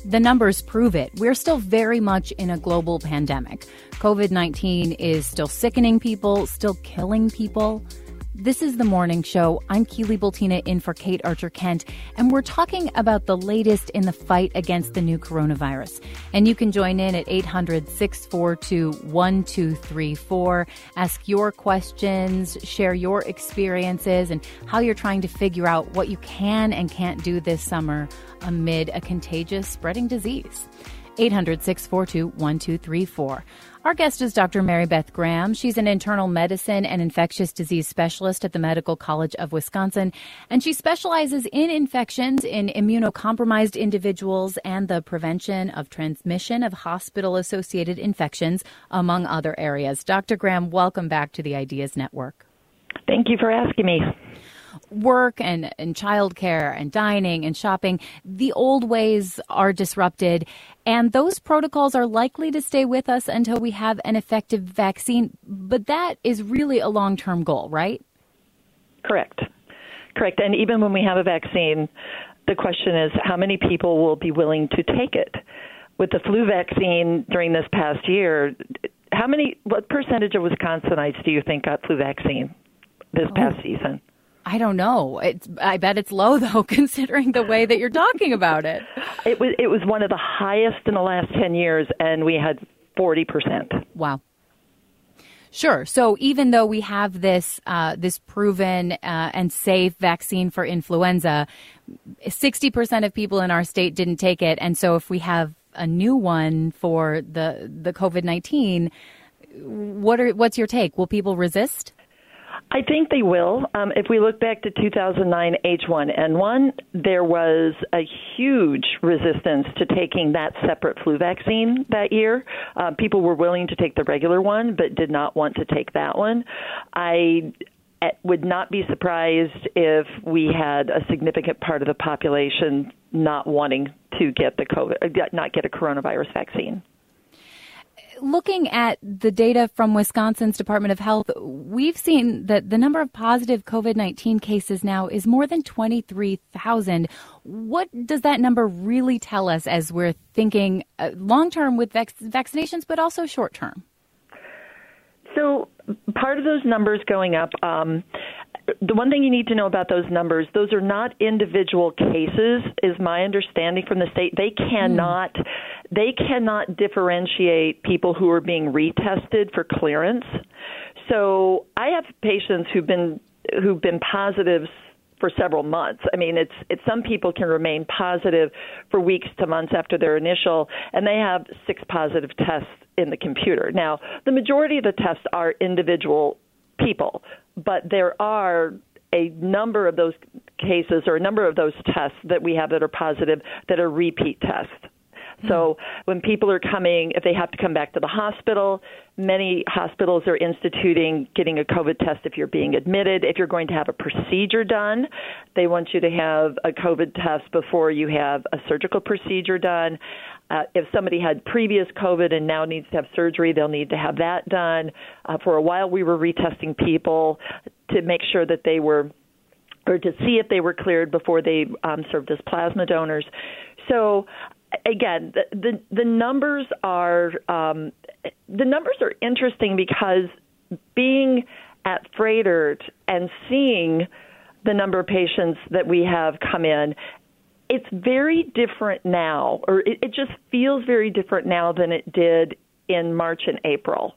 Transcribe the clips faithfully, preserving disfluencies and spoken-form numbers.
The numbers prove it. We're still very much in a global pandemic. covid nineteen is still sickening people, still killing people. This is The Morning Show. I'm Keely Bultina in for Kate Archer-Kent, and we're talking about the latest in the fight against the new coronavirus. And you can join in at eight hundred, six four two, one two three four. Ask your questions, share your experiences, and how you're trying to figure out what you can and can't do this summer amid a contagious spreading disease. eight hundred, six four two, one two three four. Our guest is Doctor Mary Beth Graham. She's an internal medicine and infectious disease specialist at the Medical College of Wisconsin, and she specializes in infections in immunocompromised individuals and the prevention of transmission of hospital-associated infections, among other areas. Doctor Graham, welcome back to the Ideas Network. Thank you for asking me. Work and, and childcare and dining and shopping, the old ways are disrupted, and those protocols are likely to stay with us until we have an effective vaccine. But that is really a long-term goal, right? Correct. Correct. And even when we have a vaccine, the question is how many people will be willing to take it? With the flu vaccine during this past year, how many, what percentage of Wisconsinites do you think got flu vaccine this past oh. season? I don't know. It's, I bet it's low, though, considering the way that you're talking about it. It was it was one of the highest in the last ten years, and we had forty percent. Wow. Sure. So even though we have this uh, this proven uh, and safe vaccine for influenza, sixty percent of people in our state didn't take it. And so if we have a new one for the the covid nineteen, what are what's your take? Will people resist? I think they will. Um, if we look back to two thousand nine H one N one, there was a huge resistance to taking that separate flu vaccine that year. Uh, people were willing to take the regular one, but did not want to take that one. I would not be surprised if we had a significant part of the population not wanting to get the COVID, not get a coronavirus vaccine. Looking at the data from Wisconsin's Department of Health, we've seen that the number of positive covid nineteen cases now is more than twenty-three thousand. What does that number really tell us as we're thinking uh, long-term with vac- vaccinations, but also short-term? So part of those numbers going up, um, the one thing you need to know about those numbers, those are not individual cases, is my understanding from the state. They cannot, mm. they cannot differentiate people who are being retested for clearance. So I have patients who've been who've been positives for several months. I mean, it's it's some people can remain positive for weeks to months after their initial, and they have six positive tests in the computer. Now, the majority of the tests are individual people, but there are a number of those cases or a number of those tests that we have that are positive that are repeat tests. So when people are coming, if they have to come back to the hospital, many hospitals are instituting getting a COVID test if you're being admitted. If you're going to have a procedure done, they want you to have a COVID test before you have a surgical procedure done. Uh, if somebody had previous COVID and now needs to have surgery, they'll need to have that done. Uh, for a while, we were retesting people to make sure that they were, or to see if they were cleared before they um, served as plasma donors. So again, the, the the numbers are um, the numbers are interesting because being at Froedtert and seeing the number of patients that we have come in, it's very different now, or it, it just feels very different now than it did in March and April.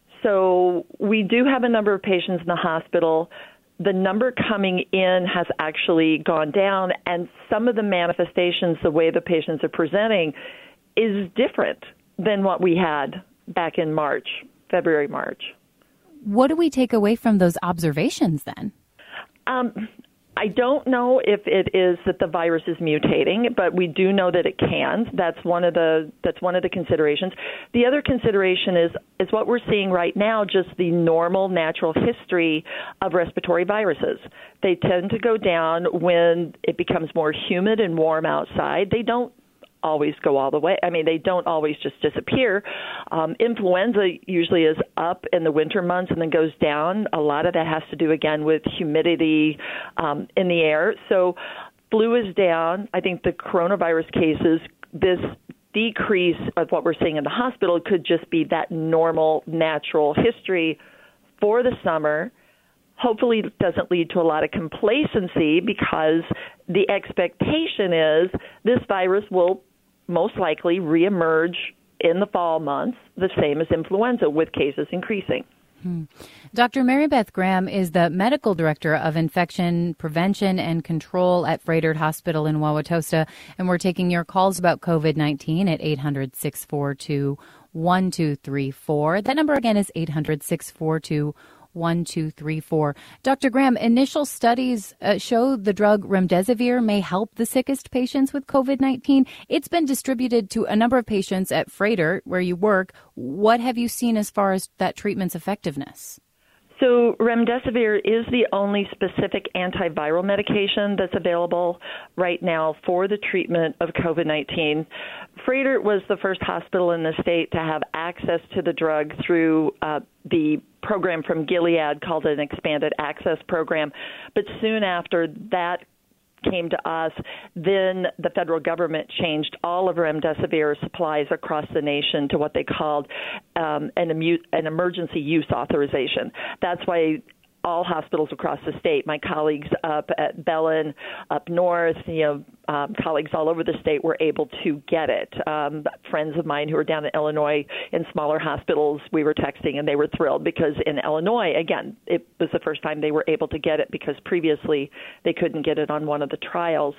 So we do have a number of patients in the hospital. The number coming in has actually gone down, and some of the manifestations, the way the patients are presenting, is different than what we had back in March, February, March. What do we take away from those observations then? Um, I don't know if it is that the virus is mutating, but we do know that it can. That's one of the that's one of the considerations. The other consideration is is what we're seeing right now, just the normal natural history of respiratory viruses. They tend to go down when it becomes more humid and warm outside. They don't always go all the way. I mean, they don't always just disappear. Um, influenza usually is up in the winter months and then goes down. A lot of that has to do, again, with humidity um, in the air. So flu is down. I think the coronavirus cases this decrease of what we're seeing in the hospital could just be that normal, natural history for the summer. Hopefully it doesn't lead to a lot of complacency, because the expectation is this virus will most likely reemerge in the fall months, the same as influenza, with cases increasing. Hmm. Doctor Mary Beth Graham is the medical director of infection prevention and control at Froedtert Hospital in Wauwatosa, and we're taking your calls about COVID nineteen at eight hundred, six four two, one two three four. That number again is eight hundred, six four two, one two three four. Doctor Graham, initial studies uh, show the drug remdesivir may help the sickest patients with COVID nineteen. It's been distributed to a number of patients at Froedtert, where you work. What have you seen as far as that treatment's effectiveness? So remdesivir is the only specific antiviral medication that's available right now for the treatment of COVID nineteen. Froedtert was the first hospital in the state to have access to the drug through uh, the program from Gilead called an Expanded Access Program. But soon after that came to us, then the federal government changed all of remdesivir supplies across the nation to what they called um, an, emu- an emergency use authorization. That's why all hospitals across the state, my colleagues up at Bellin, up north, you know, um, colleagues all over the state were able to get it. Um, friends of mine who are down in Illinois in smaller hospitals, we were texting and they were thrilled, because in Illinois, again, it was the first time they were able to get it, because previously they couldn't get it on one of the trials.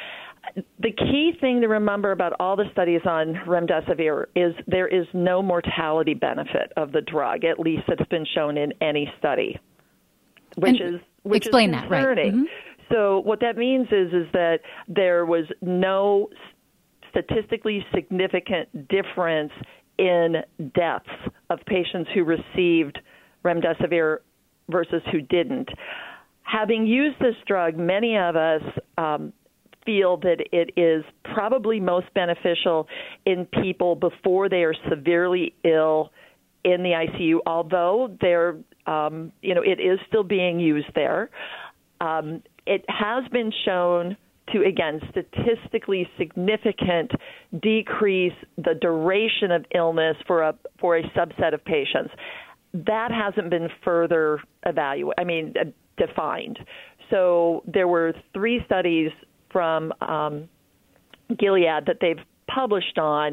The key thing to remember about all the studies on remdesivir is there is no mortality benefit of the drug, at least that's been shown in any study. Which and is which explain is that, right? Mm-hmm. So what that means is is that there was no statistically significant difference in deaths of patients who received remdesivir versus who didn't. Having used this drug, many of us um, feel that it is probably most beneficial in people before they are severely ill in the I C U, although they're Um, you know, it is still being used there. Um, it has been shown to, again, statistically significant decrease the duration of illness for a for a subset of patients. That hasn't been further evaluated, I mean, uh, defined. So there were three studies from um, Gilead that they've published on.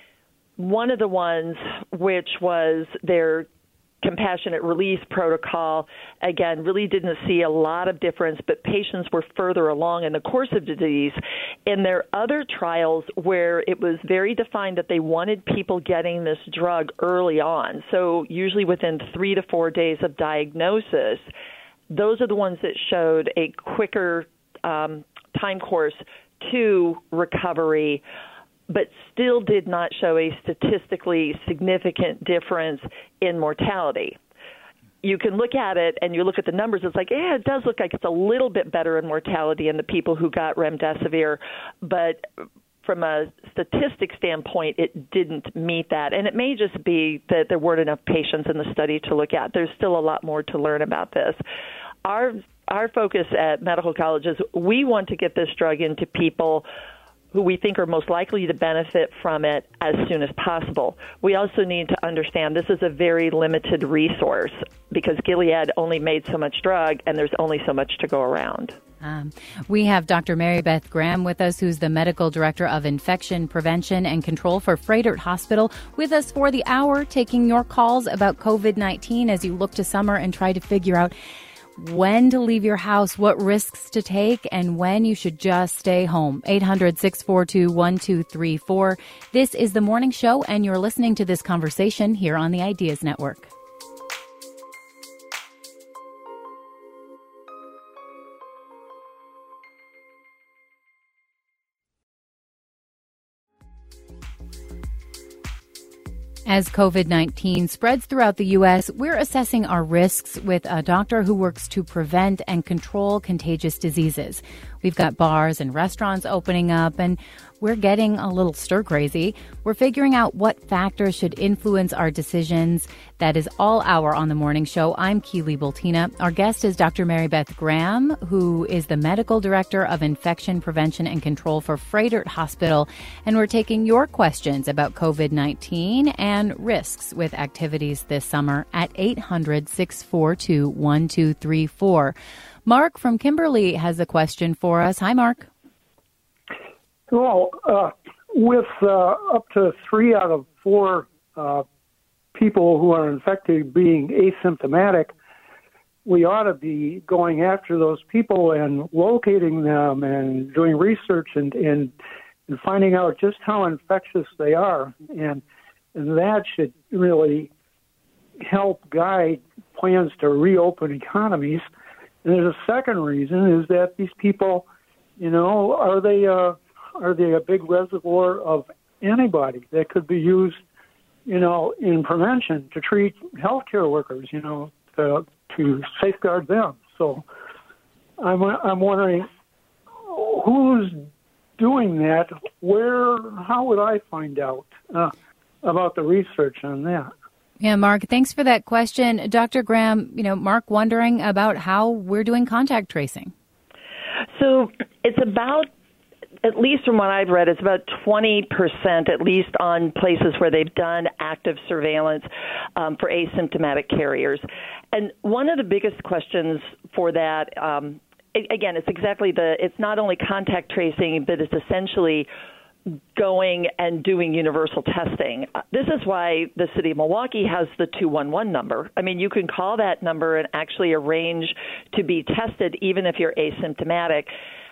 One of the ones, which was their compassionate release protocol, again, really didn't see a lot of difference, but patients were further along in the course of the disease. In their other trials, where it was very defined that they wanted people getting this drug early on, so usually within three to four days of diagnosis, those are the ones that showed a quicker um, time course to recovery, but still did not show a statistically significant difference in mortality. You can look at it and you look at the numbers, it's like, yeah, it does look like it's a little bit better in mortality in the people who got remdesivir, but from a statistic standpoint, it didn't meet that. And it may just be that there weren't enough patients in the study to look at. There's still a lot more to learn about this. Our our focus at medical colleges, we want to get this drug into people who we think are most likely to benefit from it as soon as possible. We also need to understand this is a very limited resource, because Gilead only made so much drug and there's only so much to go around. Um, we have Doctor Mary Beth Graham with us, who's the medical director of infection prevention and control for Froedtert Hospital, with us for the hour, taking your calls about COVID nineteen as you look to summer and try to figure out when to leave your house, what risks to take, and when you should just stay home. eight hundred, six four two, one two three four. This is The Morning Show, and you're listening to this conversation here on the Ideas Network. As COVID nineteen spreads throughout the U S, we're assessing our risks with a doctor who works to prevent and control contagious diseases. We've got bars and restaurants opening up, and we're getting a little stir-crazy. We're figuring out what factors should influence our decisions. That is all hour on the morning show. I'm Keely Bultina. Our guest is Doctor Mary Beth Graham, who is the Medical Director of Infection Prevention and Control for Froedtert Hospital. And we're taking your questions about COVID nineteen and risks with activities this summer at eight hundred, six four two, one two three four. Mark from Kimberly has a question for us. Hi, Mark. Well, uh, with uh, up to three out of four uh, people who are infected being asymptomatic, we ought to be going after those people and locating them and doing research and, and, and finding out just how infectious they are. And, and that should really help guide plans to reopen economies. And there's a second reason is that these people, you know, are they... Uh, Are they a big reservoir of antibody that could be used, you know, in prevention to treat healthcare workers, you know, to, to safeguard them? So I'm I'm wondering who's doing that. Where? How would I find out uh, about the research on that? Yeah, Mark, thanks for that question. Doctor Graham, you know, Mark wondering about how we're doing contact tracing. So it's about, at least from what I've read, it's about twenty percent, at least on places where they've done active surveillance um, for asymptomatic carriers. And one of the biggest questions for that, um, again, it's exactly the, it's not only contact tracing, but it's essentially going and doing universal testing. Uh, this is why the city of Milwaukee has the two one one number. I mean, you can call that number and actually arrange to be tested even if you're asymptomatic.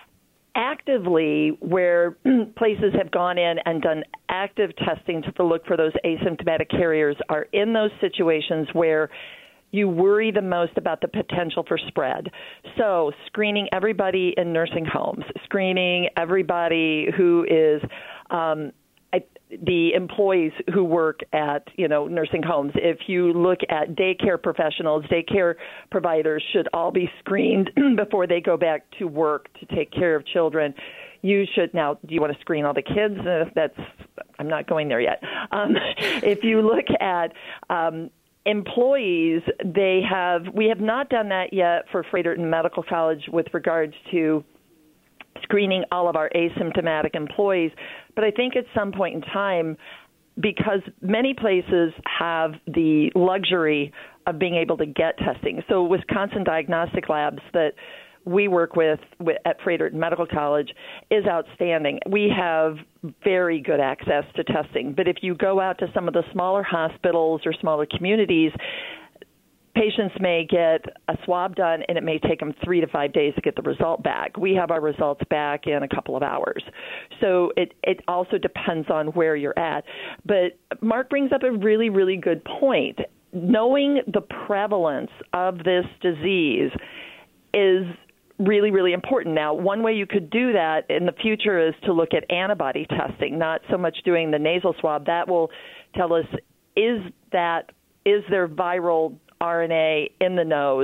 Actively, where places have gone in and done active testing to look for those asymptomatic carriers are in those situations where you worry the most about the potential for spread. So screening everybody in nursing homes, screening everybody who is um, the employees who work at, you know, nursing homes. If you look at daycare professionals, daycare providers should all be screened before they go back to work to take care of children. You should now, do you want to screen all the kids? Uh, that's, I'm not going there yet. Um, if you look at um, employees, they have, we have not done that yet for Froedtert Medical College with regards to screening all of our asymptomatic employees. But I think at some point in time, because many places have the luxury of being able to get testing. So Wisconsin Diagnostic Labs that we work with, with at Froedtert Medical College is outstanding. We have very good access to testing. But if you go out to some of the smaller hospitals or smaller communities, patients may get a swab done, and it may take them three to five days to get the result back. We have our results back in a couple of hours. So it, it also depends on where you're at. But Mark brings up a really, really good point. Knowing the prevalence of this disease is really, really important. Now, one way you could do that in the future is to look at antibody testing, not so much doing the nasal swab. That will tell us, is that, is there viral R N A in the nose?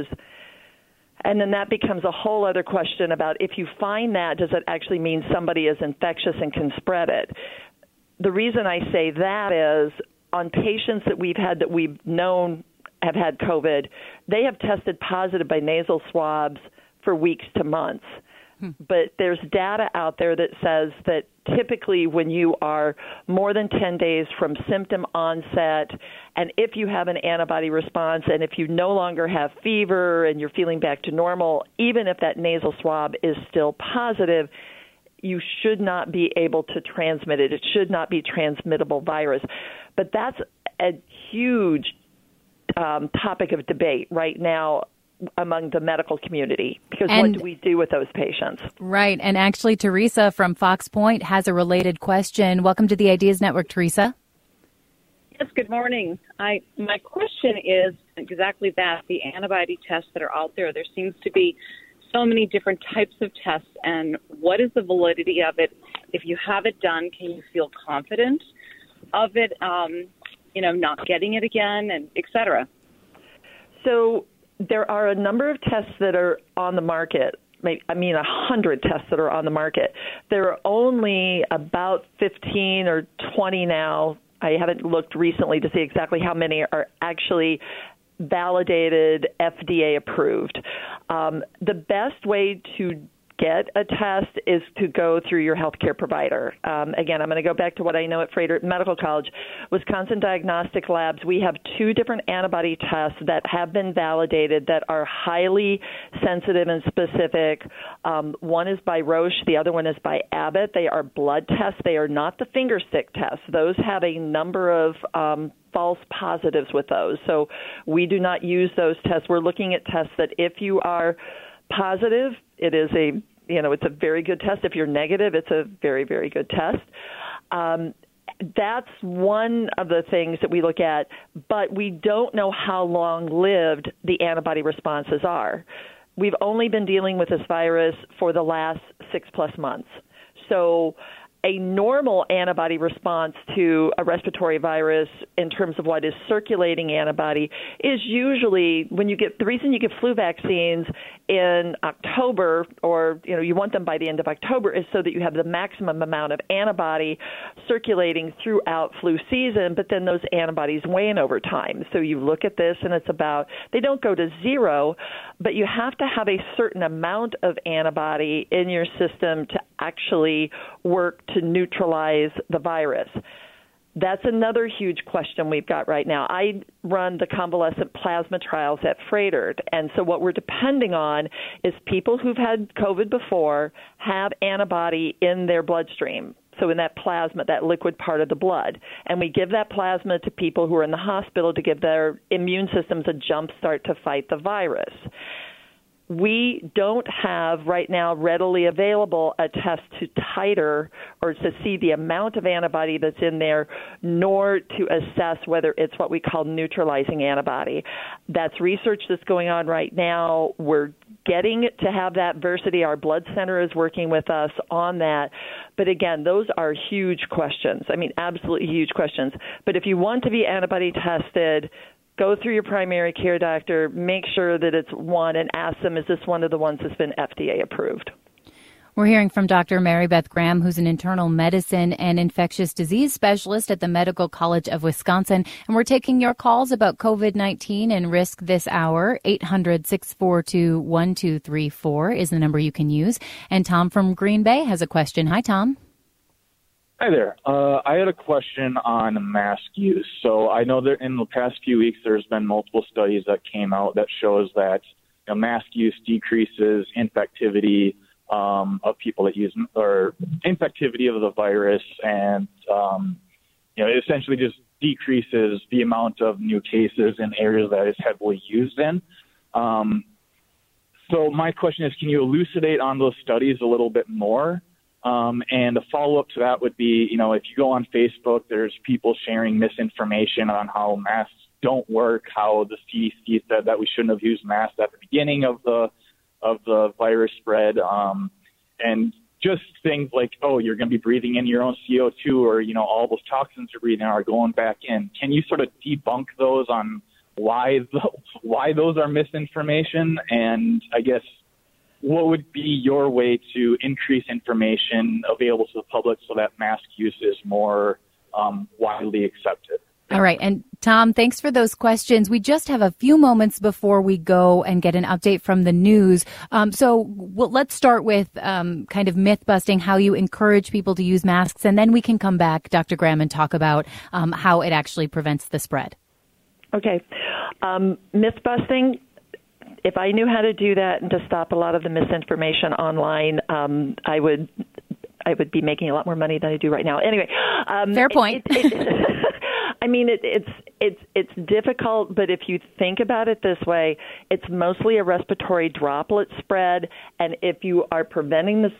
And then that becomes a whole other question about if you find that, does it actually mean somebody is infectious and can spread it? The reason I say that is on patients that we've had that we've known have had COVID, they have tested positive by nasal swabs for weeks to months. Hmm. But there's data out there that says that typically when you are more than ten days from symptom onset, and if you have an antibody response, and if you no longer have fever and you're feeling back to normal, even if that nasal swab is still positive, you should not be able to transmit it. It should not be transmittable virus. But that's a huge um, topic of debate right now among the medical community, because and, what do we do with those patients? Right. And actually, Teresa from Fox Point has a related question. Welcome to the Ideas Network, Teresa. Yes, good morning. I my question is exactly that, the antibody tests that are out there. There seems to be so many different types of tests, and what is the validity of it? If you have it done, can you feel confident of it, um, you know, not getting it again, and et cetera? So there are a number of tests that are on the market. I mean, one hundred tests that are on the market. There are only about fifteen or twenty now. I haven't looked recently to see exactly how many are actually validated, F D A approved. Um, the best way to get a test is to go through your healthcare provider. Um, again, I'm going to go back to what I know at Froedtert Medical College. Wisconsin Diagnostic Labs, we have two different antibody tests that have been validated that are highly sensitive and specific. Um, one is by Roche. The other one is by Abbott. They are blood tests. They are not the finger stick tests. Those have a number of um, false positives with those. So we do not use those tests. We're looking at tests that if you are positive, it is a, you know, it's a very good test. If you're negative, it's a very, very good test. Um, that's one of the things that we look at, but we don't know how long-lived the antibody responses are. We've only been dealing with this virus for the last six-plus months. So a normal antibody response to a respiratory virus in terms of what is circulating antibody is usually when you get, the reason you get flu vaccines in October, or, you know, you want them by the end of October, is so that you have the maximum amount of antibody circulating throughout flu season, but then those antibodies wane over time. So you look at this and it's about, they don't go to zero, but you have to have a certain amount of antibody in your system to actually work to neutralize the virus. That's another huge question we've got right now. I run the convalescent plasma trials at Froedtert, and so what we're depending on is people who've had COVID before have antibody in their bloodstream, so in that plasma, that liquid part of the blood. And we give that plasma to people who are in the hospital to give their immune systems a jump start to fight the virus. We don't have right now readily available a test to titer or to see the amount of antibody that's in there, nor to assess whether it's what we call neutralizing antibody. That's research that's going on right now. We're getting to have that Versity. Our blood center is working with us on that. But again, those are huge questions. I mean, absolutely huge questions. But if you want to be antibody tested, go through your primary care doctor, make sure that it's one, and ask them, is this one of the ones that's been F D A approved? We're hearing from Doctor Mary Beth Graham, who's an internal medicine and infectious disease specialist at the Medical College of Wisconsin. And we're taking your calls about COVID nineteen and risk this hour. eight hundred, six four two, one two three four is the number you can use. And Tom from Green Bay has a question. Hi, Tom. Hi there. Uh, I had a question on mask use. So I know that in the past few weeks there's been multiple studies that came out that shows that, you know, mask use decreases infectivity um, of people that use, or infectivity of the virus, and um, you know, it essentially just decreases the amount of new cases in areas that it's heavily used in. Um, so my question is, can you elucidate on those studies a little bit more? Um, and a follow-up to that would be, you know, if you go on Facebook, there's people sharing misinformation on how masks don't work, how the C D C said that we shouldn't have used masks at the beginning of the of the virus spread, um, and just things like, oh, you're going to be breathing in your own C O two, or, you know, all those toxins you're breathing are going back in. Can you sort of debunk those on why the, why those are misinformation? And I guess, what would be your way to increase information available to the public so that mask use is more um, widely accepted? All right. And Tom, thanks for those questions. We just have a few moments before we go and get an update from the news. Um, so well, let's start with um, kind of myth busting, how you encourage people to use masks, and then we can come back, Doctor Graham, and talk about um, how it actually prevents the spread. Okay. Um, myth busting. If I knew how to do that and to stop a lot of the misinformation online, um, I would I would be making a lot more money than I do right now. Anyway, um, fair point. It, it, it, I mean, it, it's it's it's difficult, but if you think about it this way, it's mostly a respiratory droplet spread, and if you are preventing the,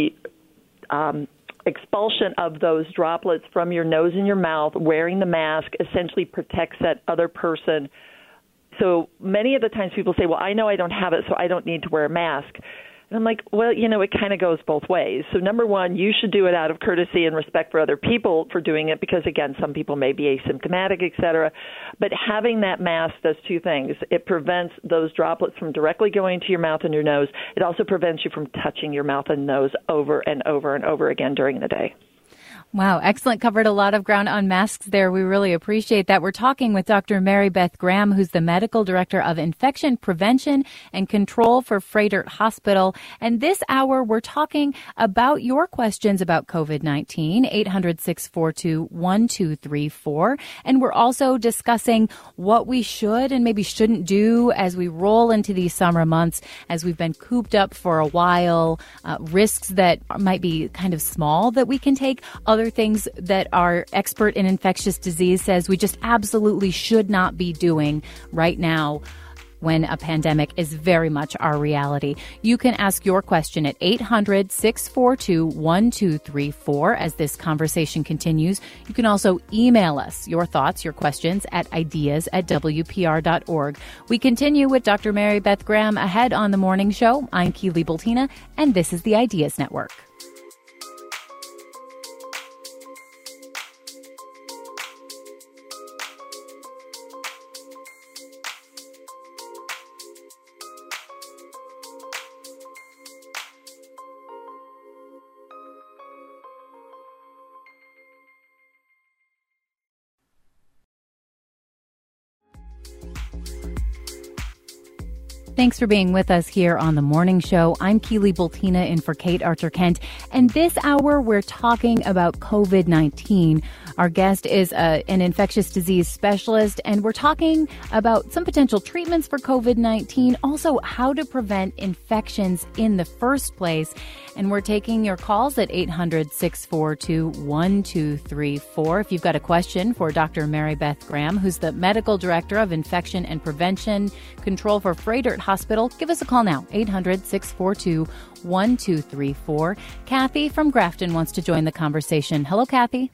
the um, expulsion of those droplets from your nose and your mouth, wearing the mask essentially protects that other person. So many of the times people say, well, I know I don't have it, so I don't need to wear a mask. And I'm like, well, you know, it kind of goes both ways. So number one, you should do it out of courtesy and respect for other people for doing it because, again, some people may be asymptomatic, et cetera. But having that mask does two things. It prevents those droplets from directly going to your mouth and your nose. It also prevents you from touching your mouth and nose over and over and over again during the day. Wow, excellent. Covered a lot of ground on masks there. We really appreciate that. We're talking with Doctor Mary Beth Graham, who's the Medical Director of Infection Prevention and Control for Froedtert Hospital. And this hour, we're talking about your questions about COVID nineteen, eight hundred, six four two, one two three four. And we're also discussing what we should and maybe shouldn't do as we roll into these summer months, as we've been cooped up for a while, uh, risks that might be kind of small that we can take, other things that our expert in infectious disease says we just absolutely should not be doing right now when a pandemic is very much our reality. You can ask your question at eight hundred, six four two, one two three four as this conversation continues. You can also email us your thoughts, your questions at ideas at W P R dot org. We continue with Doctor Mary Beth Graham ahead on The Morning Show. I'm Keely Bultina, and this is the Ideas Network. Thanks for being with us here on The Morning Show. I'm Keely Bultina in for Kate Archer-Kent. And this hour, we're talking about COVID nineteen. Our guest is a, an infectious disease specialist, and we're talking about some potential treatments for COVID nineteen, also how to prevent infections in the first place. And we're taking your calls at eight hundred, six four two, one two three four. If you've got a question for Doctor Mary Beth Graham, who's the Medical Director of Infection and Prevention Control for Froedtert Hospital, give us a call now, eight hundred, six four two, one two three four. Kathy from Grafton wants to join the conversation. Hello, Kathy.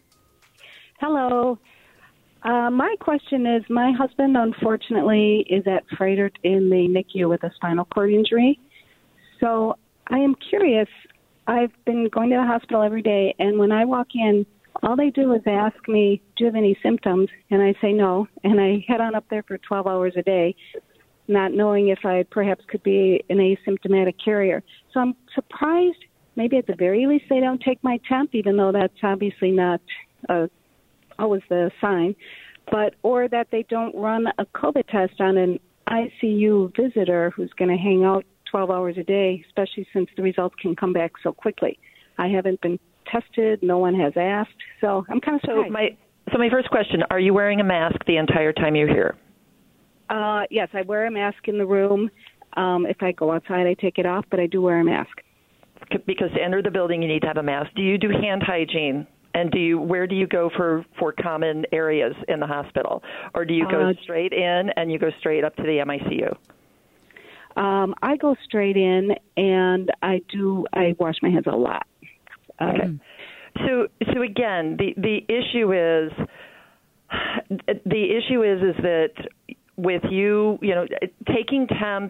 Hello. Uh, my question is, my husband, unfortunately, is at Froedtert in the N I C U with a spinal cord injury. So I am curious. I've been going to the hospital every day, and when I walk in, all they do is ask me, do you have any symptoms? And I say no, and I head on up there for twelve hours a day, not knowing if I perhaps could be an asymptomatic carrier. So I'm surprised maybe at the very least they don't take my temp, even though that's obviously not uh, always the sign, but or that they don't run a COVID test on an I C U visitor who's going to hang out twelve hours a day, especially since the results can come back so quickly. I haven't been tested. No one has asked. So I'm kind of surprised. So my, so my first question, are you wearing a mask the entire time you're here? Uh, yes, I wear a mask in the room. Um, if I go outside, I take it off, but I do wear a mask. Because to enter the building, you need to have a mask. Do you do hand hygiene? And do you, where do you go for, for common areas in the hospital? Or do you go uh, straight in and you go straight up to the M I C U? Um, I go straight in, and I do. I wash my hands a lot. Okay. Um, so, so again, the the issue is the issue is is that with you, you know, taking temps,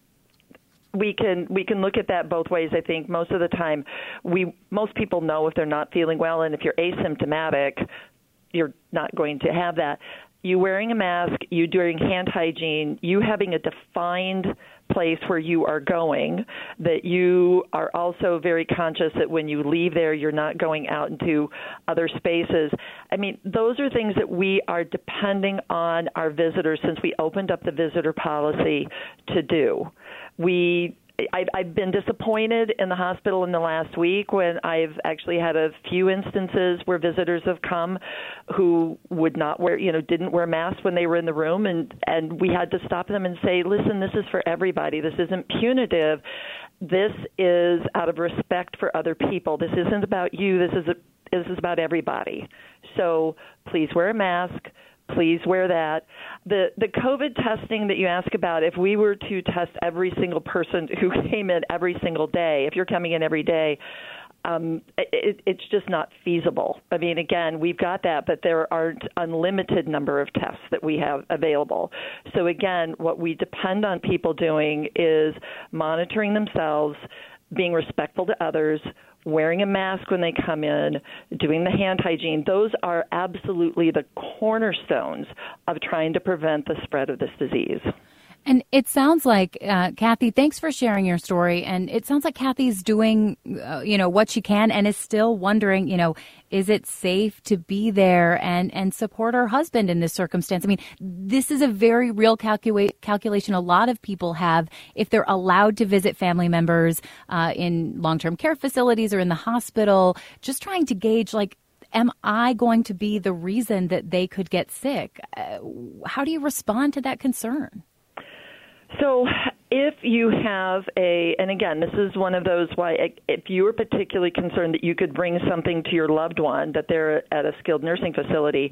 we can we can look at that both ways. I think most of the time, we most people know if they're not feeling well, and if you're asymptomatic, you're not going to have that. You wearing a mask, you doing hand hygiene, you having a defined place where you are going, that you are also very conscious that when you leave there, you're not going out into other spaces. I mean, those are things that we are depending on our visitors since we opened up the visitor policy to do. We I've, I've been disappointed in the hospital in the last week when I've actually had a few instances where visitors have come who would not wear, you know, didn't wear masks when they were in the room, and, and we had to stop them and say, listen, this is for everybody. This isn't punitive. This is out of respect for other people. This isn't about you. This is a, this is about everybody. So please wear a mask. Please wear that. The the COVID testing that you ask about, if we were to test every single person who came in every single day, if you're coming in every day, um, it, it's just not feasible. I mean, again, we've got that, but there aren't unlimited number of tests that we have available. So again, what we depend on people doing is monitoring themselves, being respectful to others, wearing a mask when they come in, doing the hand hygiene, those are absolutely the cornerstones of trying to prevent the spread of this disease. And it sounds like, uh, Kathy, thanks for sharing your story. And it sounds like Kathy's doing, uh, you know, what she can and is still wondering, you know, is it safe to be there and, and support her husband in this circumstance? I mean, this is a very real calcula- calculation a lot of people have if they're allowed to visit family members uh, in long-term care facilities or in the hospital, just trying to gauge, like, am I going to be the reason that they could get sick? Uh, how do you respond to that concern? So if you have a, and again, this is one of those why if you are particularly concerned that you could bring something to your loved one, that they're at a skilled nursing facility,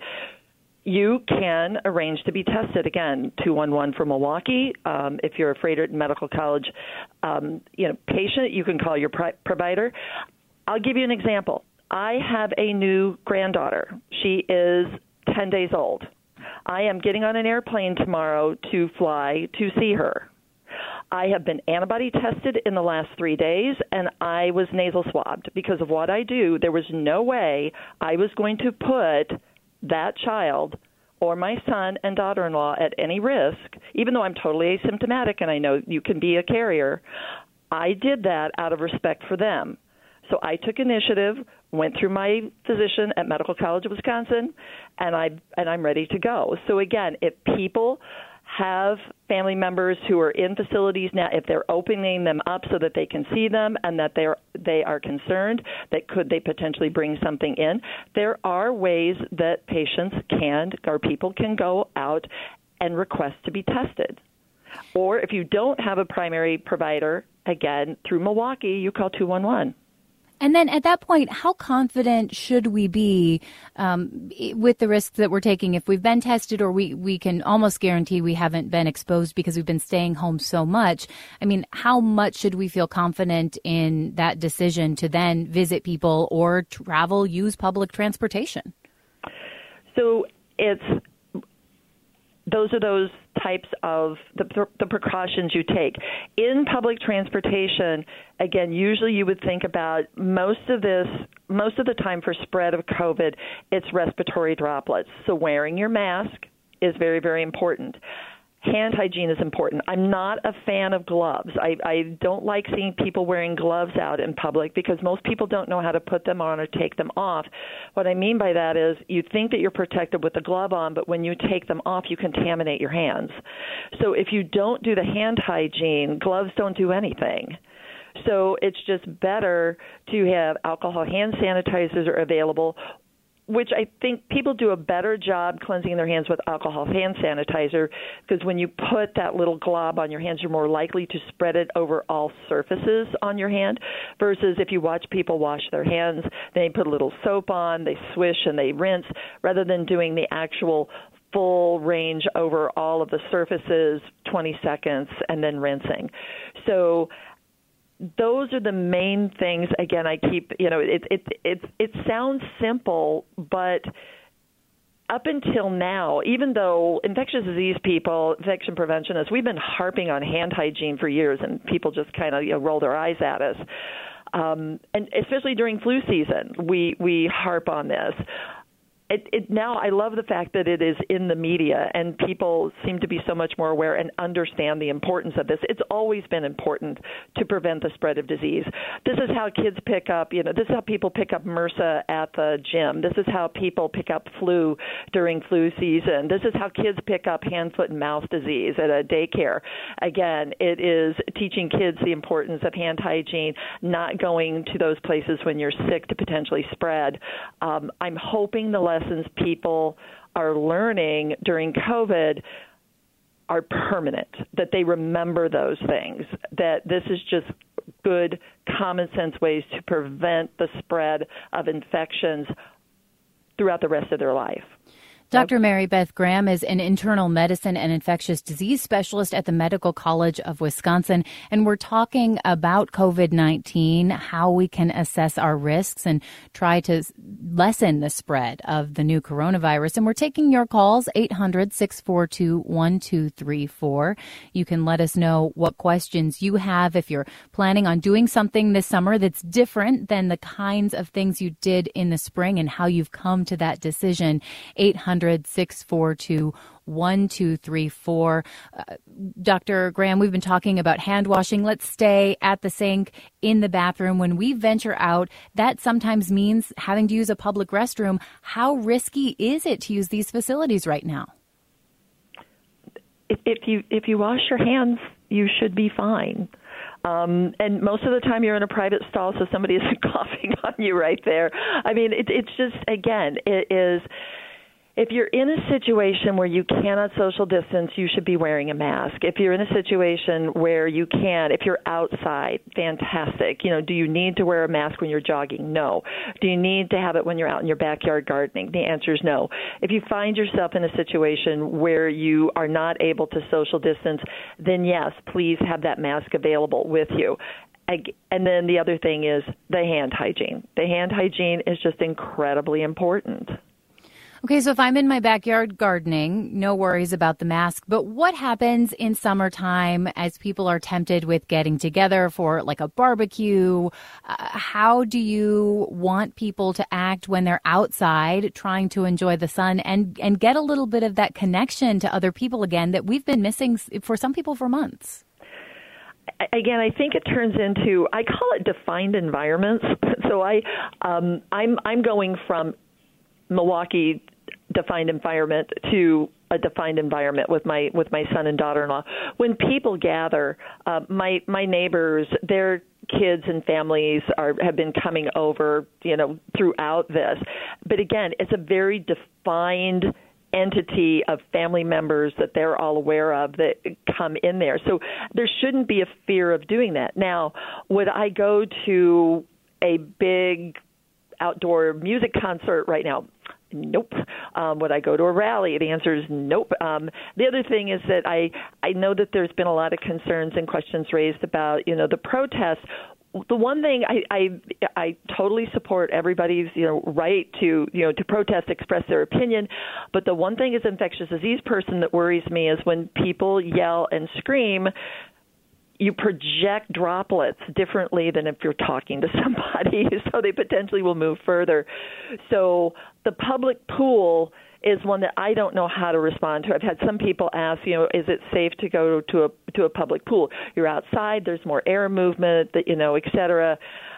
you can arrange to be tested. Again, two one one for Milwaukee. Um, if you're a Froedtert Medical College um, you know, patient, you can call your pri- provider. I'll give you an example. I have a new granddaughter. She is ten days old. I am getting on an airplane tomorrow to fly to see her. I have been antibody tested in the last three days, and I was nasal swabbed. Because of what I do, there was no way I was going to put that child or my son and daughter-in-law at any risk, even though I'm totally asymptomatic and I know you can be a carrier. I did that out of respect for them. So I took initiative, went through my physician at Medical College of Wisconsin, and I and I'm ready to go. So again, if people have family members who are in facilities now, if they're opening them up so that they can see them and that they're they are concerned that could they potentially bring something in, there are ways that patients can or people can go out and request to be tested. Or if you don't have a primary provider, again, through Milwaukee, you call two one one. And then at that point, how confident should we be um, with the risks that we're taking if we've been tested or we, we can almost guarantee we haven't been exposed because we've been staying home so much? I mean, how much should we feel confident in that decision to then visit people or travel, use public transportation? So it's those are those types of the, the precautions you take. In public transportation, again, usually you would think about most of this, most of the time for spread of COVID, it's respiratory droplets. So wearing your mask is very, very important. Hand hygiene is important. I'm not a fan of gloves. I, I don't like seeing people wearing gloves out in public because most people don't know how to put them on or take them off. What I mean by that is you think that you're protected with the glove on, but when you take them off, you contaminate your hands. So if you don't do the hand hygiene, gloves don't do anything. So it's just better to have alcohol hand sanitizers are available, which I think people do a better job cleansing their hands with alcohol hand sanitizer because when you put that little glob on your hands, you're more likely to spread it over all surfaces on your hand versus if you watch people wash their hands, they put a little soap on, they swish and they rinse rather than doing the actual full range over all of the surfaces, twenty seconds, and then rinsing. So those are the main things. Again, I keep, you know, it it it it sounds simple, but up until now, even though infectious disease people, infection preventionists, we've been harping on hand hygiene for years, and people just kind of you know, roll their eyes at us. Um, and especially during flu season, we we harp on this. It, it, now, I love the fact that it is in the media and people seem to be so much more aware and understand the importance of this. It's always been important to prevent the spread of disease. This is how kids pick up, you know, this is how people pick up MRSA at the gym. This is how people pick up flu during flu season. This is how kids pick up hand, foot, and mouth disease at a daycare. Again, it is teaching kids the importance of hand hygiene, not going to those places when you're sick to potentially spread. Um, I'm hoping the lessons people are learning during COVID are permanent, that they remember those things, that this is just good common sense ways to prevent the spread of infections throughout the rest of their life. Doctor Mary Beth Graham is an internal medicine and infectious disease specialist at the Medical College of Wisconsin, and we're talking about COVID nineteen, how we can assess our risks and try to lessen the spread of the new coronavirus. And we're taking your calls, eight hundred, six four two, one two three four. You can let us know what questions you have if you're planning on doing something this summer that's different than the kinds of things you did in the spring and how you've come to that decision. eight hundred, six four two, one two three four. Uh, Doctor Graham, we've been talking about hand washing. Let's stay at the sink, in the bathroom. When we venture out, that sometimes means having to use a public restroom. How risky is it to use these facilities right now? If, if you if you wash your hands, you should be fine. Um, and most of the time you're in a private stall, so somebody isn't coughing on you right there. I mean, it, it's just, again, it is... If you're in a situation where you cannot social distance, you should be wearing a mask. If you're in a situation where you can, if you're outside, fantastic. You know, do you need to wear a mask when you're jogging? No. Do you need to have it when you're out in your backyard gardening? The answer is no. If you find yourself in a situation where you are not able to social distance, then yes, please have that mask available with you. And then the other thing is the hand hygiene. The hand hygiene is just incredibly important. Okay, so if I'm in my backyard gardening, no worries about the mask. But what happens in summertime as people are tempted with getting together for like a barbecue? Uh, how do you want people to act when they're outside trying to enjoy the sun and, and get a little bit of that connection to other people again that we've been missing for some people for months? Again, I think it turns into, I call it defined environments. So I, um, I'm, I'm going from Milwaukee defined environment to a defined environment with my with my son and daughter-in-law. When people gather, uh, my my neighbors, their kids and families are have been coming over, you know, throughout this. But again, it's a very defined entity of family members that they're all aware of that come in there. So there shouldn't be a fear of doing that. Now, would I go to a big outdoor music concert right now? Nope. Um, would I go to a rally? The answer is nope. Um, the other thing is that I, I know that there's been a lot of concerns and questions raised about, you know, the protests. The one thing I, I I totally support everybody's, you know, right to, you know, to protest, express their opinion. But the one thing as an infectious disease person that worries me is when people yell and scream, you project droplets differently than if you're talking to somebody, so they potentially will move further. So the public pool is one that I don't know how to respond to. I've had some people ask, you know, is it safe to go to a to a public pool? You're outside, there's more air movement, you know, et cetera.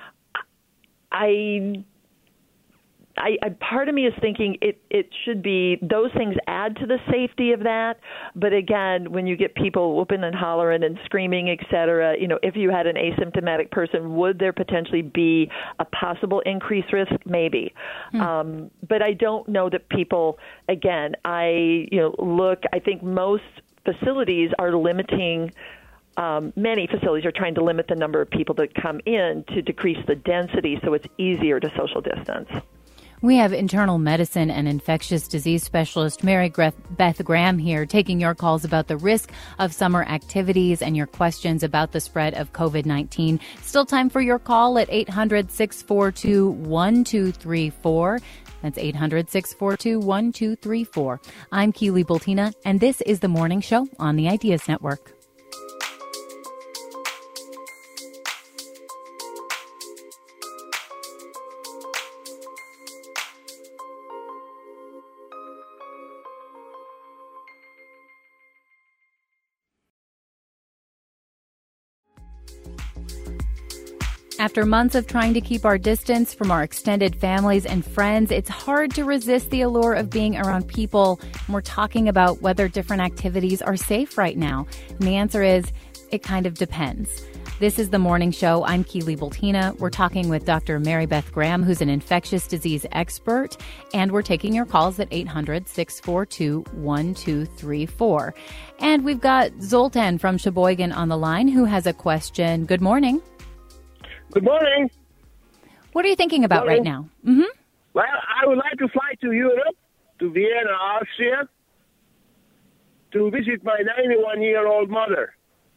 I I, I, part of me is thinking it, it should be, those things add to the safety of that. But again, when you get people whooping and hollering and screaming, et cetera, you know, if you had an asymptomatic person, would there potentially be a possible increased risk? Maybe. Hmm. Um, but I don't know that people, again, I, you know, look, I think most facilities are limiting Um, many facilities are trying to limit the number of people that come in to decrease the density so it's easier to social distance. We have internal medicine and infectious disease specialist Mary Beth Graham here taking your calls about the risk of summer activities and your questions about the spread of COVID nineteen. Still time for your call at eight hundred, six four two, one two three four. That's eight hundred, six four two, one two three four. I'm Keely Bultina, and this is The Morning Show on the Ideas Network. After months of trying to keep our distance from our extended families and friends, it's hard to resist the allure of being around people. And we're talking about whether different activities are safe right now. And the answer is, it kind of depends. This is The Morning Show. I'm Keely Bultina. We're talking with Doctor Mary Beth Graham, who's an infectious disease expert, and we're taking your calls at eight hundred, six four two, one two three four. And we've got Zoltan from Sheboygan on the line who has a question. Good morning. Good morning. What are you thinking about right now? Mm-hmm. Well, I would like to fly to Europe, to Vienna, Austria, to visit my ninety-one-year-old mother.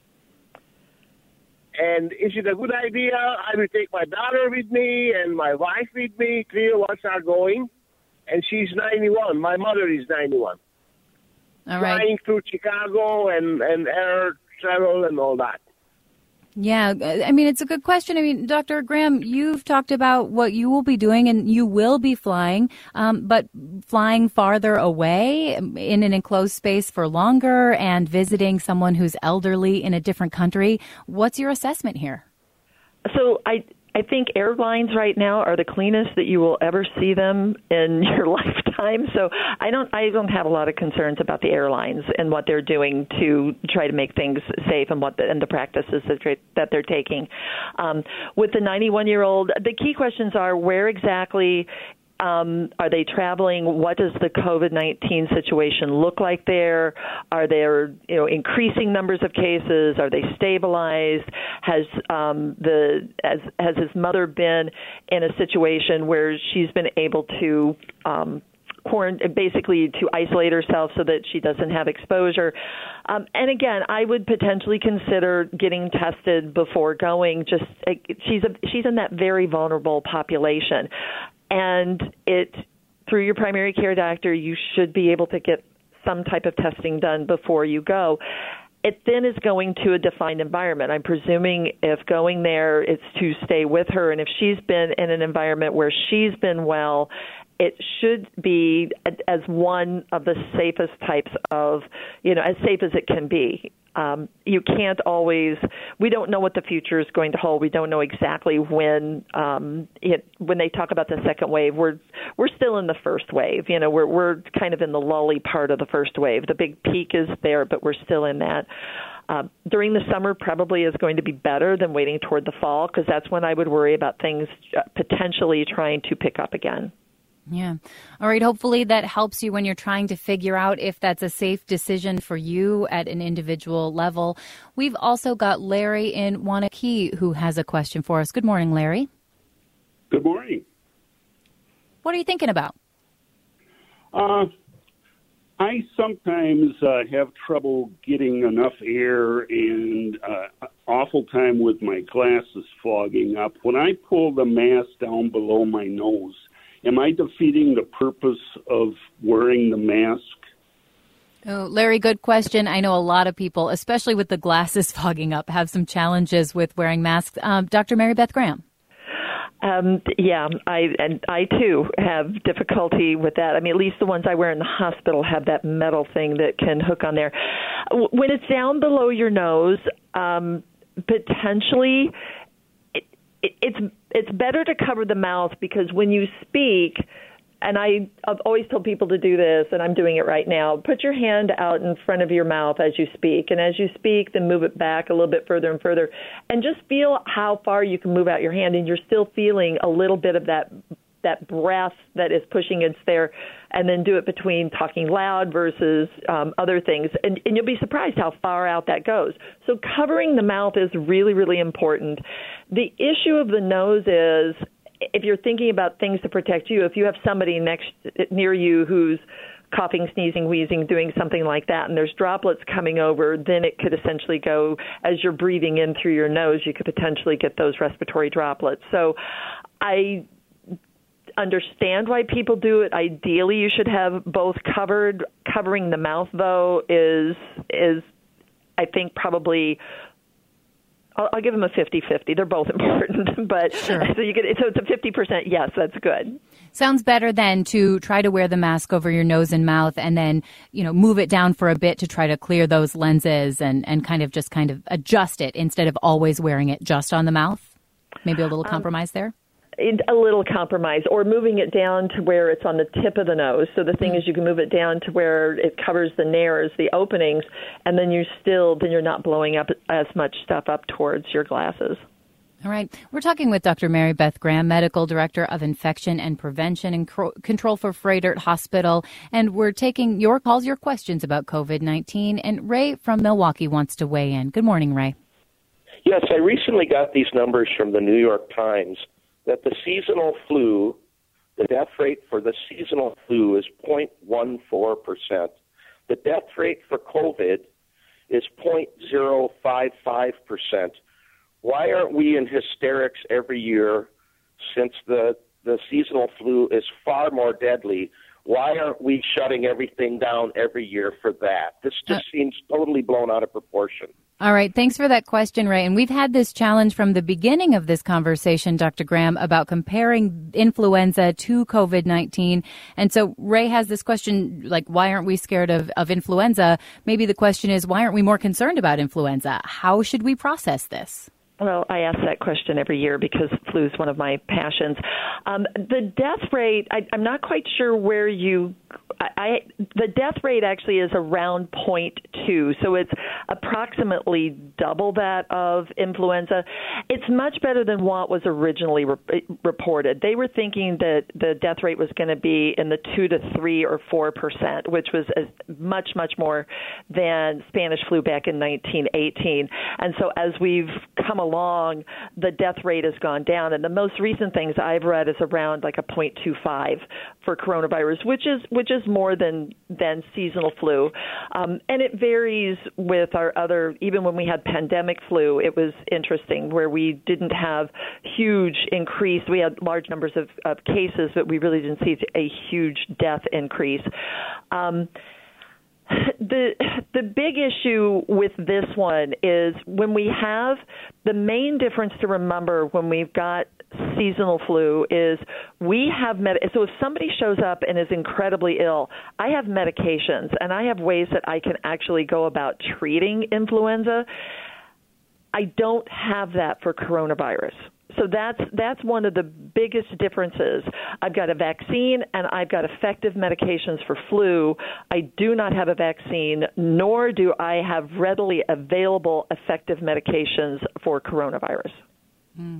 And is it a good idea? I will take my daughter with me and my wife with me. Three of us are going. And she's ninety-one. My mother is ninety-one. All right. Flying through Chicago and, and air travel and all that. Yeah, I mean, it's a good question. I mean, Doctor Graham, you've talked about what you will be doing, and you will be flying, um, but flying farther away in an enclosed space for longer and visiting someone who's elderly in a different country. What's your assessment here? So I I think airlines right now are the cleanest that you will ever see them in your lifetime. So I don't I don't have a lot of concerns about the airlines and what they're doing to try to make things safe and what the, and the practices that they're, that they're taking. Um, with the ninety-one-year-old, the key questions are where exactly Um, are they traveling? What does the COVID nineteen situation look like there? Are there, you know, increasing numbers of cases? Are they stabilized? Has um, the has, has his mother been in a situation where she's been able to um, quarantine, basically to isolate herself so that she doesn't have exposure? Um, and again, I would potentially consider getting tested before going. Just uh, she's a, she's in that very vulnerable population. And it, through your primary care doctor, you should be able to get some type of testing done before you go. It then is going to a defined environment. I'm presuming if going there, it's to stay with her. And if she's been in an environment where she's been well, it should be as one of the safest types of, you know, as safe as it can be. Um, you can't always, we don't know what the future is going to hold. We don't know exactly when, um, it, when they talk about the second wave, we're, we're still in the first wave. You know, we're, we're kind of in the lully part of the first wave. The big peak is there, but we're still in that. Uh, during the summer probably is going to be better than waiting toward the fall, because that's when I would worry about things potentially trying to pick up again. Yeah. All right. Hopefully that helps you when you're trying to figure out if that's a safe decision for you at an individual level. We've also got Larry in Waunakee who has a question for us. Good morning, Larry. Good morning. What are you thinking about? Uh, I sometimes uh, have trouble getting enough air and uh, awful time with my glasses fogging up. When I pull the mask down below my nose, am I defeating the purpose of wearing the mask? Oh, Larry, good question. I know a lot of people, especially with the glasses fogging up, have some challenges with wearing masks. Um, Doctor Mary Beth Graham. Um, yeah, I and I too have difficulty with that. I mean, at least the ones I wear in the hospital have that metal thing that can hook on there. When it's down below your nose, um, potentially it, it, it's it's better to cover the mouth, because when you speak, and I, I've always told people to do this, and I'm doing it right now, put your hand out in front of your mouth as you speak. And as you speak, then move it back a little bit further and further. And just feel how far you can move out your hand, and you're still feeling a little bit of that that breath that is pushing against there, and then do it between talking loud versus um, other things. And, and you'll be surprised how far out that goes. So covering the mouth is really, really important. The issue of the nose is, if you're thinking about things to protect you, if you have somebody next near you who's coughing, sneezing, wheezing, doing something like that, and there's droplets coming over, then it could essentially go, as you're breathing in through your nose, you could potentially get those respiratory droplets. So I understand why people do it. Ideally, you should have both covered. Covering the mouth, though, is, is I think, probably... I'll, I'll give them a fifty-fifty. They're both important, but sure. so you get so it's a fifty percent yes, that's good. Sounds better than to try to wear the mask over your nose and mouth and then, you know, move it down for a bit to try to clear those lenses and, and kind of just kind of adjust it instead of always wearing it just on the mouth. Maybe a little compromise um, there? A little compromise, or moving it down to where it's on the tip of the nose. So the thing mm-hmm. is, you can move it down to where it covers the nares, the openings, and then you still, then you're not blowing up as much stuff up towards your glasses. All right. We're talking with Doctor Mary Beth Graham, Medical Director of Infection and Prevention and Control for Froedtert Hospital. And we're taking your calls, your questions about COVID nineteen. And Ray from Milwaukee wants to weigh in. Good morning, Ray. Yes, I recently got these numbers from the New York Times that the seasonal flu, the death death rate for the seasonal flu is zero point one four percent. The death rate for COVID is zero point zero five five percent. Why aren't we in hysterics every year since the, the seasonal flu is far more deadly? Why aren't we shutting everything down every year for that? This just uh, seems totally blown out of proportion. All right. Thanks for that question, Ray. And we've had this challenge from the beginning of this conversation, Doctor Graham, about comparing influenza to COVID nineteen. And so Ray has this question, like, why aren't we scared of, of influenza? Maybe the question is, why aren't we more concerned about influenza? How should we process this? Well, I ask that question every year because flu is one of my passions. Um, the death rate, I, I'm not quite sure where you I, I the death rate actually is around zero point two, so it's approximately double that of influenza. It's much better than what was originally re- reported. They were thinking that the death rate was going to be in the two to three or four percent, which was as much, much more than Spanish flu back in nineteen eighteen. And so as we've come along, the death rate has gone down, and the most recent things I've read is around like a zero point two five for coronavirus, which is which is more than than seasonal flu, um, and it varies with our other. Even when we had pandemic flu, it was interesting where we didn't have huge increase. We had large numbers of, of cases, but we really didn't see a huge death increase. Um, The the big issue with this one is when we have the main difference to remember when we've got seasonal flu is we have med- so if somebody shows up and is incredibly ill, I have medications and I have ways that I can actually go about treating influenza. I don't have that for coronavirus. So that's that's one of the biggest differences. I've got a vaccine and I've got effective medications for flu. I do not have a vaccine, nor do I have readily available effective medications for coronavirus. Mm.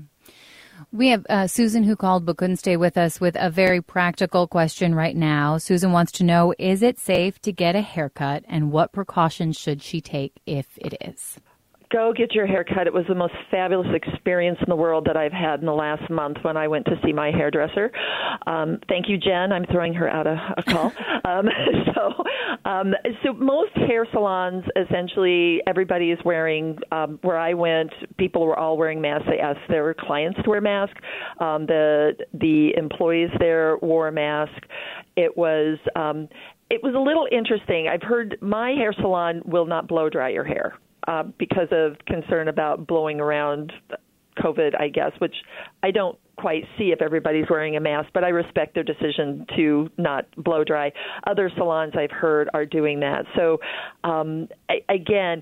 We have uh, Susan who called but couldn't stay with us with a very practical question right now. Susan wants to know, is it safe to get a haircut and what precautions should she take if it is? Go get your hair cut. It was the most fabulous experience in the world that I've had in the last month when I went to see my hairdresser. Um, thank you, Jen. I'm throwing her out a, a call. um, so, um, so most hair salons, essentially, everybody is wearing, um, where I went, people were all wearing masks. They asked their clients to wear masks. Um, the, the employees there wore a mask. It was, um, it was a little interesting. I've heard my hair salon will not blow dry your hair. Uh, because of concern about blowing around COVID, I guess, which I don't quite see if everybody's wearing a mask, but I respect their decision to not blow dry. Other salons I've heard are doing that. So, um, I, again,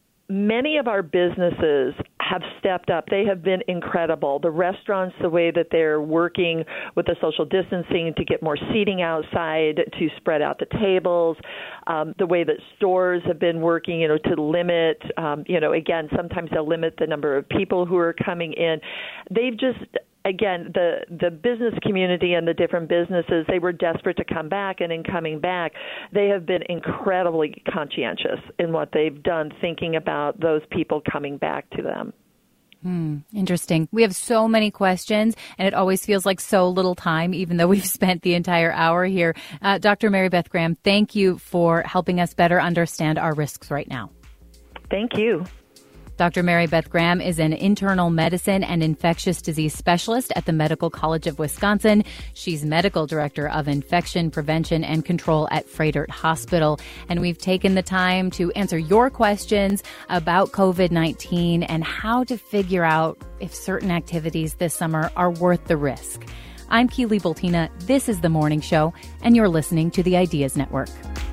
many of our businesses have stepped up. They have been incredible. The restaurants, the way that they're working with the social distancing to get more seating outside, to spread out the tables, um, the way that stores have been working, you know, to limit, um, you know, again, sometimes they'll limit the number of people who are coming in. They've just... Again, the, the business community and the different businesses, they were desperate to come back, and in coming back, they have been incredibly conscientious in what they've done, thinking about those people coming back to them. Hmm, interesting. We have so many questions, and it always feels like so little time, even though we've spent the entire hour here. Uh, Doctor Mary Beth Graham, thank you for helping us better understand our risks right now. Thank you. Doctor Mary Beth Graham is an internal medicine and infectious disease specialist at the Medical College of Wisconsin. She's medical director of infection prevention and control at Froedtert Hospital. And we've taken the time to answer your questions about COVID nineteen and how to figure out if certain activities this summer are worth the risk. I'm Keely Bultina. This is The Morning Show, and you're listening to the Ideas Network.